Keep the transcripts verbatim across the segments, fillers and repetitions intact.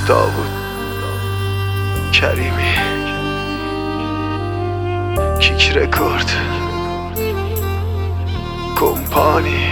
داوود کریمی، کیک رکورد، کمپانی.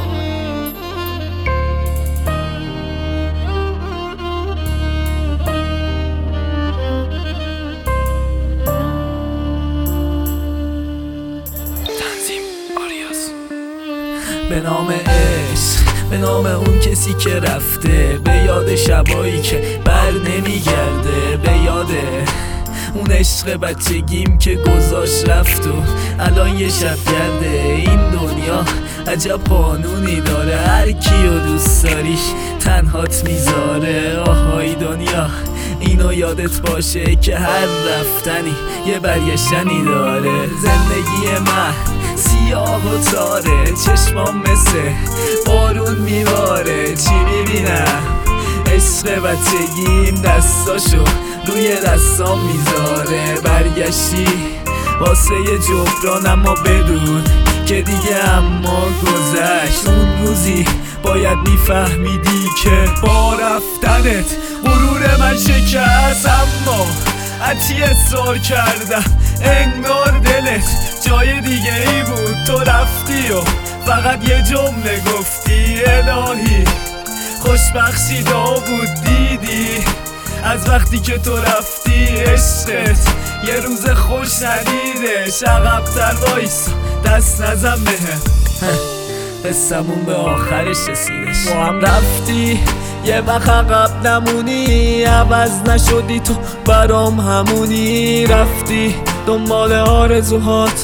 به نام عشق، به نام اون کسی که رفته، به یاد شبایی که بر نمیگرده، به یاد اون عشق بچگیم که گذاشت رفت و الان یه شب گرده. این دنیا عجب قانونی داره، هر کیو دوست داریش تنهات میذاره. آهای دنیا اینو یادت باشه که هر رفتنی یه برگشتنی داره. زندگی من سیاه و تاره، چشمام مثل بارون میباره. چی میبینم؟ عشق بچگیم دستاشو روی دستام میذاره. برگشتی واسه یه جبران، اما بدون که دیگه اما گذشت. اون روزی باید میفهمیدی که با رفتنت غرور من شکست، اما هرچی اصرار کردم انگار دلت جای دیگه ای بود. تو رفتی و فقط یه جمله گفتی الهی خوشبخشی داوود. دیدی از وقتی که تو رفتی عشقت یه روز خوش ندیدش. عقب‌تر وایسا دست نزن بهم، قصمون به آخرش رسیدش. با هم رفتی یه وقت عقب نمونی، عوض نشدی تو برام همونی. رفتی دنبال آرزوهات،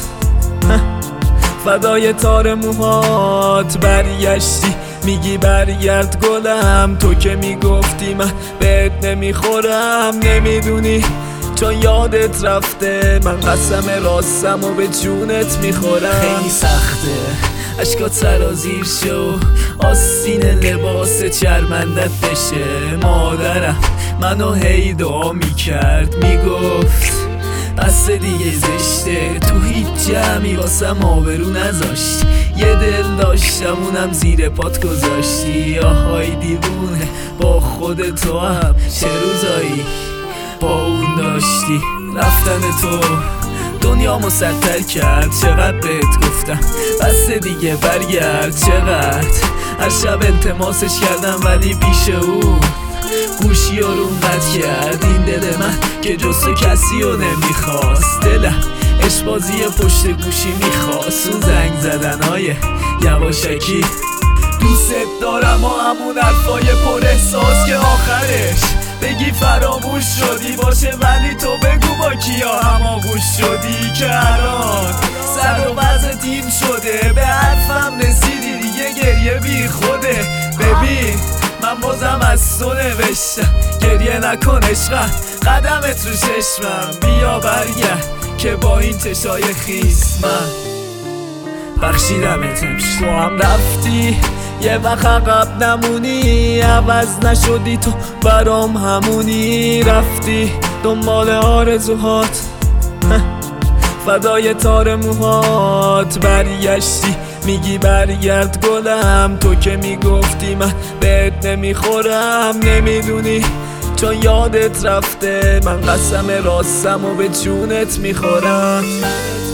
فدای تار موهات. برگشتی میگی برگرد گلم، تو که میگفتی من بهت نمیخورم. نمیدونی چون یادت رفته، من قسم راستم و به جونت میخورم. خیلی سخته اشکات سرازیر شو، آستین لباس چرمندت بشه. مادرم منو هی دعا میکرد، میگفت بس دیگه زشته، تو هیچ جمعی واسم آبرو نذاشتی. یه دل داشتم اونم زیر پات گذاشتی. آهای دیوونه با خود تو هم چه روزایی با اون داشتی. رفتن تو دنیا مسطر کرد، چقدر بهت گفتم بس دیگه برگرد. چقدر هر شب التماسش کردم ولی پیش اون گوشی رو روم قد کرد. این دل من که جز تو کسی رو نمیخواست، دلم عشق‌بازی پشت گوشی میخواست. اون زنگ زدنهای یواشکی دوست دارم و همون حرفای پر احساس که آخرش بگی فراموش شدی باشه، ولی تو بگو با کیا هماغوش شدی که الان سر و وضع تیم شده. به حرفم رسیدی دیگه گریه بی خوده. ببین من بازم از تو نوشتم گریه نکن عشقم، قدمت رو چشمم. بیا برگرد که با این چشای خیس من بخشیدمت امشب. تو هم رفتی یه وقت عقب نمونی، عوض نشدی تو برام همونی. رفتی دنبال آرزوهات، فدای تار موهات. برگشتی میگی برگرد گلم، تو که میگفتی من بهت نمیخورم. نمیدونی چون یادت رفته، من قسم راستم و به جونت میخورم.